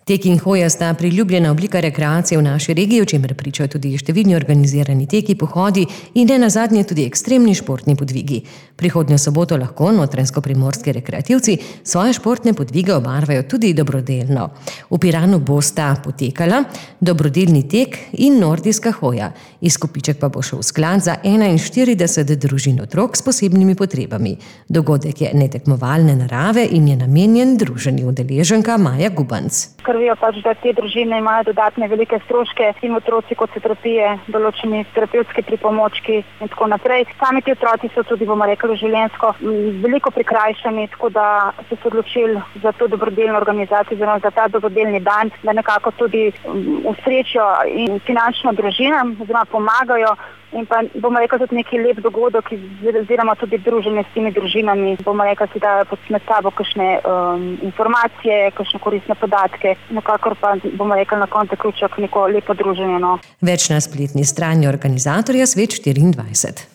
Tek in hoja sta priljubljena oblika rekreacije v naši regiji, o čemer pričajo tudi številni organizirani teki, pohodi in nenazadnje tudi ekstremni športni podvigi. Prihodnjo soboto lahko notranjsko-primorski rekreativci svoje športne podvige obarvajo tudi dobrodelno. V Piranu bosta potekala dobrodelni tek in nordijska hoja. Izkupiček pa bo šel v sklad za 41 družin otrok s posebnimi potrebami. Dogodek je netekmovalne narave in je namenjen druženju. Udeleženka Maja Gubanc. Skrbijo pač, da te družine imajo dodatne velike stroške, in otroci kot se terapije, določeni terapevtski pripomočki in tako naprej. Sami ti otroci so tudi, bomo rekli, življenjsko veliko prikrajšani, tako da so se odločili za to dobrodelno organizacijo, oziroma za ta dobrodelni dan, da nekako tudi ustrečijo in finančno družinam, oziroma pomagajo. In pa bomo rekli tudi neki lep dogodek, oziroma tudi druženje s temi družinami. Bomo rekli, si dajo med sabo kakšne informacije, kakšne koristne podatke, nekakor pa bomo rekli na koncu zaključek neko lepo druženje. Več na spletni strani organizatorja Svet 24.